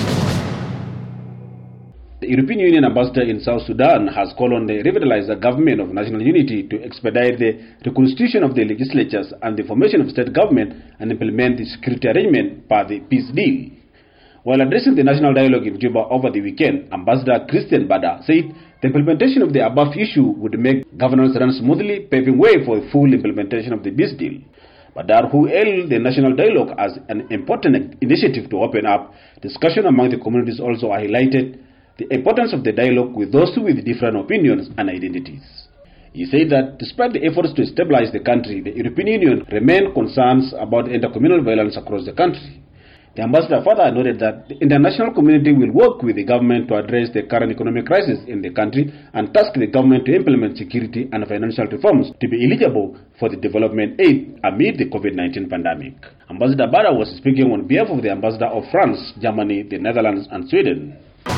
The European Union ambassador in South Sudan has called on the revitalized government of national unity to expedite the reconstitution of the legislatures and the formation of state government and implement the security arrangement per the peace deal. While addressing the national dialogue in Juba over the weekend, Ambassador Christian Bada said the implementation of the above issue would make governance run smoothly, paving way for a full implementation of the peace deal. Badar, who hailed the national dialogue as an important initiative to open up discussion among the communities, also highlighted the importance of the dialogue with those with different opinions and identities. He said that despite the efforts to stabilize the country, the European Union remained concerned about intercommunal violence across the country. The ambassador further noted that the international community will work with the government to address the current economic crisis in the country and task the government to implement security and financial reforms to be eligible for the development aid amid the COVID nineteen pandemic. Ambassador Bada was speaking on behalf of the ambassador of France, Germany, the Netherlands, and Sweden.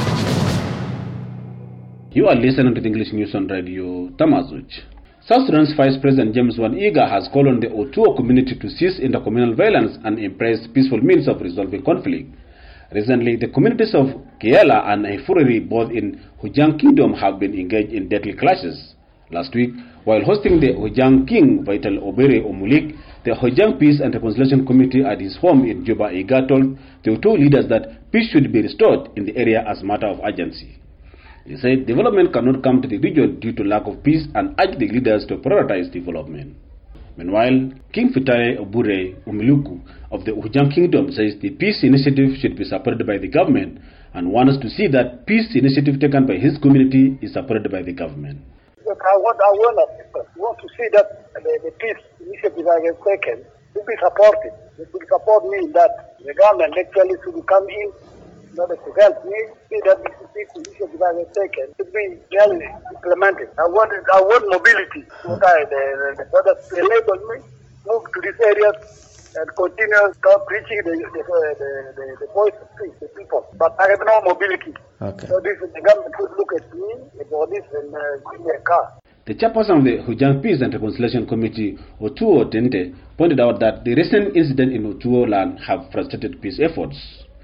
You are listening to the English News on Radio Tamazuch. South Sudan's Vice President James Wan-Iga has called on the Otuo community to cease intercommunal violence and embrace peaceful means of resolving conflict. Recently, the communities of Kiala and Haifuriri, both in Hujang Kingdom, have been engaged in deadly clashes. Last week, while hosting the Hujang King, Vital Obere Omulik, the Hujang Peace and Reconciliation Committee at his home in Juba, Iga told the Otuo leaders that peace should be restored in the area as a matter of urgency. He said development cannot come to the region due to lack of peace and urged the leaders to prioritize development. Meanwhile, King Fitaye Obure Umiluku of the Hujang Kingdom says the peace initiative should be supported by the government and wants to see that peace initiative taken by his community is supported by the government. Look, I want, I want, I want to see that the, the peace initiative I have taken to be supported. It will support me in that the government actually should come in in order to help me see that the peace initiative I have taken to be really implemented. I want, I want mobility so that the, the, the, the labor me move to these areas and continue preaching the, the, the, the, the voice of peace, the people. But I have no mobility. Okay. So this, the government should look at me for this and uh, give me a car. The chairperson of the Hujang Peace and Reconciliation Committee, Otuo Tente, pointed out that the recent incident in Otuo land have frustrated peace efforts.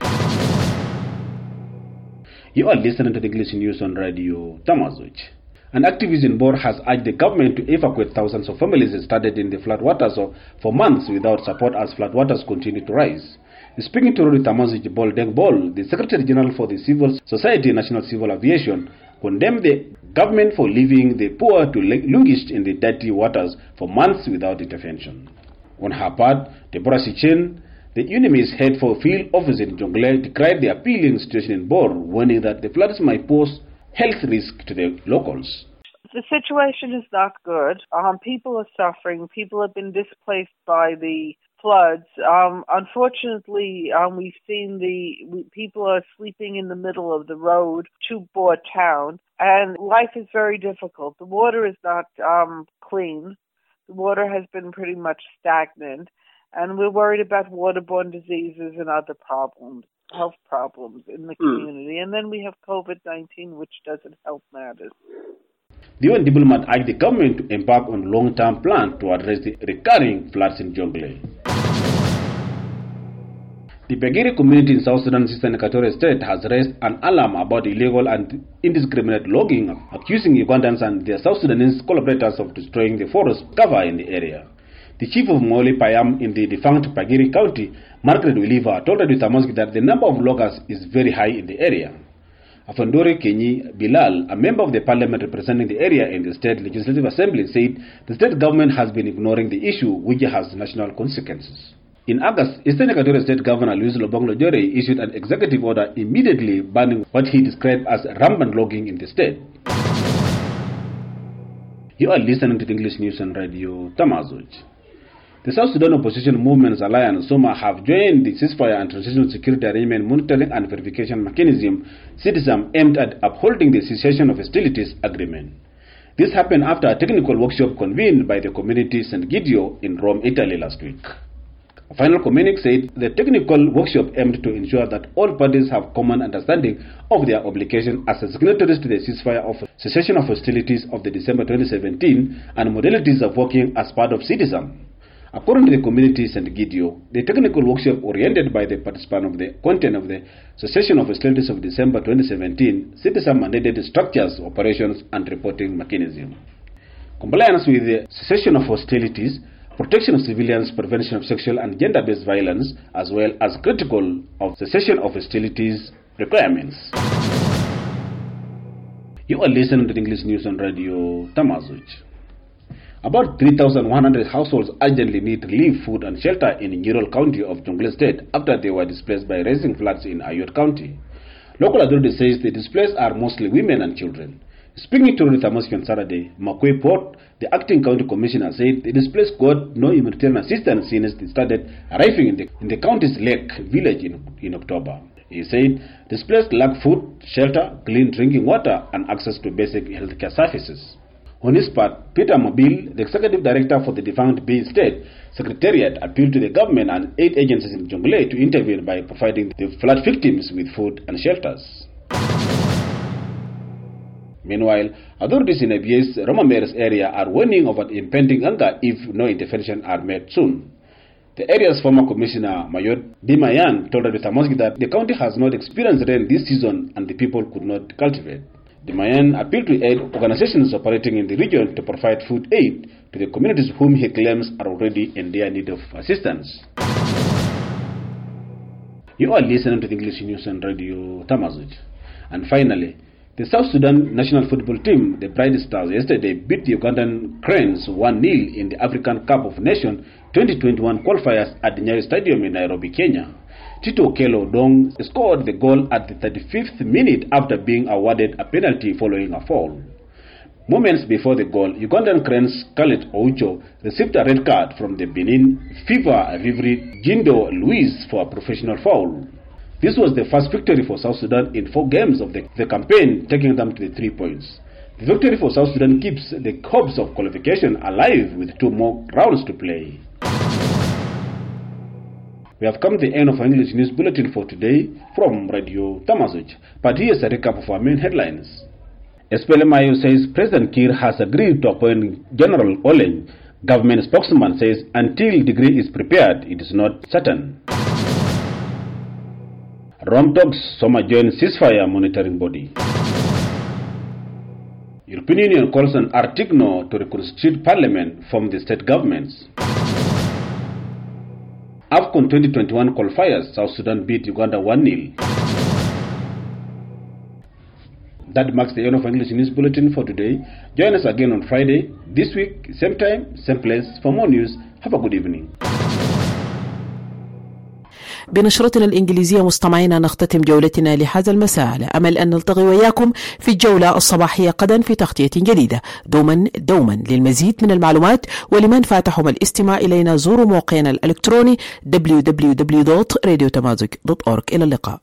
You are listening to the English News on Radio Tamazuch. An activist in Bor has urged the government to evacuate thousands of families stranded in the floodwaters for months without support as floodwaters continue to rise. Speaking to Radio Tamazuch, Bol Deng Bol, the Secretary General for the Civil Society National Civil Aviation, condemned the government for leaving the poor to languish in the dirty waters for months without intervention. On her part, Deborah Sichen, the U N M I's head for field office in Jonglei, decried the appealing situation in Bor, warning that the floods might pose health risk to the locals. The situation is not good. Um, people are suffering. People have been displaced by the floods. Um, unfortunately, um, we've seen the we, people are sleeping in the middle of the road to Bor town, and life is very difficult. The water is not um, clean. The water has been pretty much stagnant. And we're worried about waterborne diseases and other problems, health problems in the community. Mm. And then we have COVID nineteen, which doesn't help matters. The U N diplomat urged the government to embark on a long-term plan to address the recurring floods in Jonglei. The Pagiri community in South Sudan's Eastern Equatorial State has raised an alarm about illegal and indiscriminate logging, accusing Ugandans and their South Sudanese collaborators of destroying the forest cover in the area. The chief of Mole Payam in the defunct Pagiri County, Margaret Oliver, told Radio Tamazuch that the number of loggers is very high in the area. Afandore Kenyi Bilal, a member of the parliament representing the area in the State Legislative Assembly, said the state government has been ignoring the issue, which has national consequences. In August, Eastern Equatorial State Governor Luis Lobong Lojore issued an executive order immediately banning what he described as rampant logging in the state. You are listening to the English News and Radio Tamazuj. The South Sudan Opposition Movement's Alliance, SOMA, have joined the Ceasefire and Transitional Security Arrangement Monitoring and Verification Mechanism, CITESAM, aimed at upholding the cessation of hostilities agreement. This happened after a technical workshop convened by the community Saint Gidio in Rome, Italy last week. A final communique said the technical workshop aimed to ensure that all parties have common understanding of their obligation as signatories to the ceasefire of cessation of hostilities of the December twenty seventeen and modalities of working as part of CITESAM. According to the community Saint Gidio, the technical workshop oriented by the participant of the content of the cessation of hostilities of December twenty seventeen, CITESAM mandated structures, operations, and reporting mechanism. Compliance with the cessation of hostilities, protection of civilians, prevention of sexual and gender-based violence, as well as critical of cessation of hostilities requirements. You are listening to the English News on Radio Tamazuj. About three thousand one hundred households urgently need relief, food and shelter in Nyirol County of Jonglei State after they were displaced by rising floods in Ayot County. Local authorities say the displaced are mostly women and children. Speaking to Rutamaski on Saturday, Makwe Port, the acting county commissioner, said the displaced got no humanitarian assistance since they started arriving in the, in the county's Lake village in, in October. He said displaced lack food, shelter, clean drinking water, and access to basic healthcare services. On his part, Peter Mobile, the executive director for the defunct Bay State Secretariat, appealed to the government and aid agencies in Jonglei to intervene by providing the flood victims with food and shelters. Meanwhile, authorities in A B A's Romameres area are warning of an impending anger if no intervention are made soon. The area's former commissioner, Mayor Dimayan, told Rutamaski that the county has not experienced rain this season and the people could not cultivate. Dimayan appealed to aid organizations operating in the region to provide food aid to the communities whom he claims are already in their need of assistance. You are listening to the English News on Radio Tamazuj. And finally, the South Sudan national football team, the Bright Stars, yesterday beat the Ugandan Cranes one nil in the African Cup of Nations twenty twenty-one qualifiers at the Nyayo Stadium in Nairobi, Kenya. Tito Okello Odong scored the goal at the thirty-fifth minute after being awarded a penalty following a foul. Moments before the goal, Ugandan Cranes Scarlett Oucho received a red card from the Benin Fever referee Jindo Luis for a professional foul. This was the first victory for South Sudan in four games of the, the campaign, taking them to the three points. The victory for South Sudan keeps the hopes of qualification alive with two more rounds to play. We have come to the end of our English News Bulletin for today from Radio Tamazuj. But here's a recap of our main headlines. S P L M I O says President Kiir has agreed to appoint General Oleng. Government spokesman says until degree is prepared, it is not certain. Rome talks, SOMA joins ceasefire monitoring body. European Union calls on Artigno to reconstitute parliament from the state governments. AFCON twenty twenty-one qualifiers, South Sudan beat Uganda one nil. That marks the end of English News Bulletin for today. Join us again on Friday, this week, same time, same place, for more news. Have a good evening. بنشرتنا الإنجليزية مستمعينا نختتم جولتنا لهذا المساء على أمل أن نلتقي وإياكم في الجولة الصباحية غدا في تغطية جديدة. دوما دوما للمزيد من المعلومات ولمن فاتحهم الاستماع إلينا زوروا موقعنا الإلكتروني دبليو دبليو دبليو دوت راديو تمازج دوت أورج. إلى اللقاء.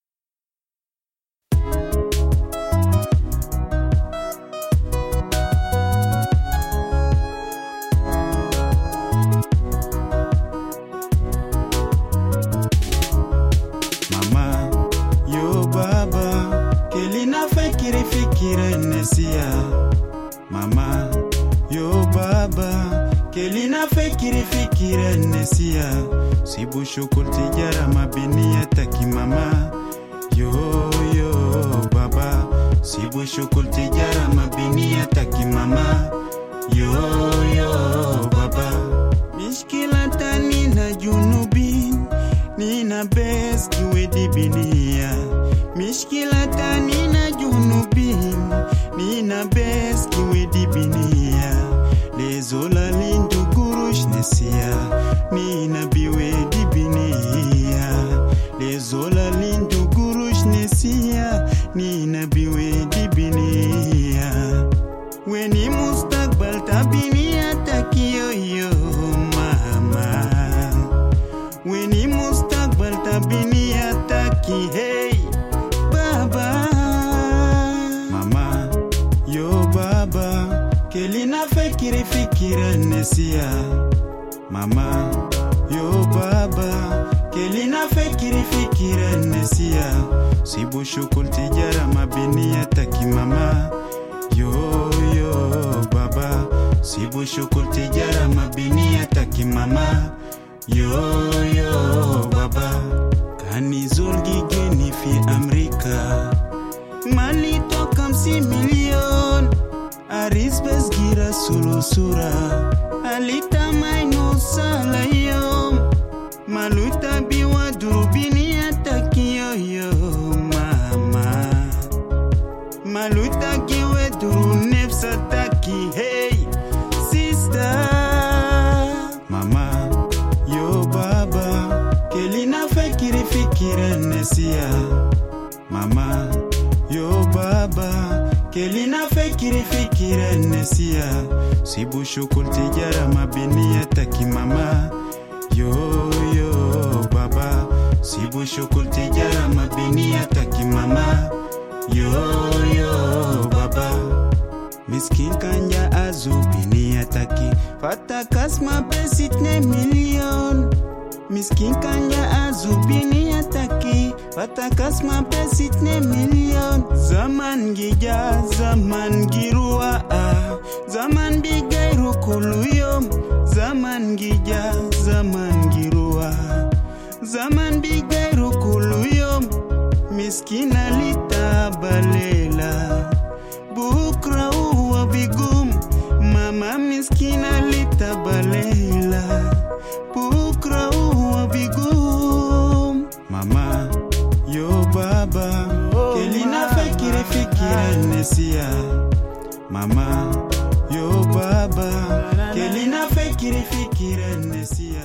Mama, yo baba, kelina fikiri fikira nesia, sibu shukul tijara mabinia taki mama, yo yo baba, sibu shukul tijara mabinia taki mama, yo yo baba. Mishkila tani na junubin, nina beski wedi binia, mishkila tani na junubin. Nina beski wedi binia lezola lindu gurush nesia Nina biwe di binia lezola lindu gurush nesia Nina biwe di binia weni mustakbal fikira nesia mama yo baba kelina fikiri fikira nesia sibu shukul tijara mabinia taki mama yo yo baba sibu shukul tijara mabinia taki mama yo yo baba kani zulgi geni fi Amerika mali toka msi milion aris bes gira suru sura alita maino sala yom maluta biwa durubini ataki yo yo mama maluta giwe duru nefsa taki hey sister mama yo baba kelina fikiri fikira nesia mama yo baba kelina fikiri fikira nesia sibu shukul tijara mabinia taki mama yo yo baba sibu shukul tijara mabinia taki mama yo yo baba miskin kanja azubinia taki fata kasma besit ne million miskin kanja azubini ataki fatakas mapesit ne million zaman gija zaman girua zaman bigairu kuluyom zaman gija zaman girua zaman bigairu kuluyom miskin alita balela bukra uwa bigum mama miskin alita balela bukra uwa bigum mama yo baba kelina fikiri fikira nesia mama yo baba kelina fikiri fikira nesia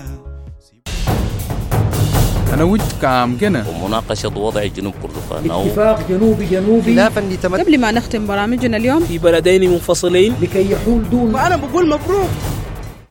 أنا ود كام جنة ومناقشة وضع جنوب كردفان أو اتفاق جنوبي جنوبي خلافا لتمت قبل ما نختم برامجنا اليوم في بلدين منفصلين لكي يحول دون وأنا بقول مبروك